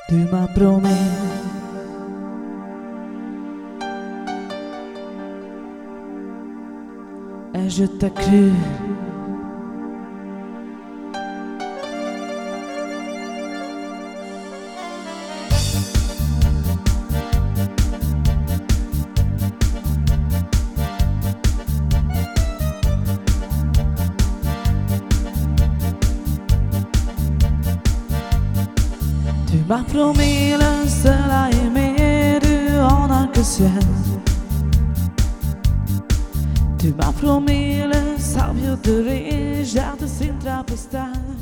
Tu m'as promis et je t'ai cru. Tu m'as promis le seul à aimer, tu en as que ciel. Tu m'as promis le sabio de rire, já te sin trapestar.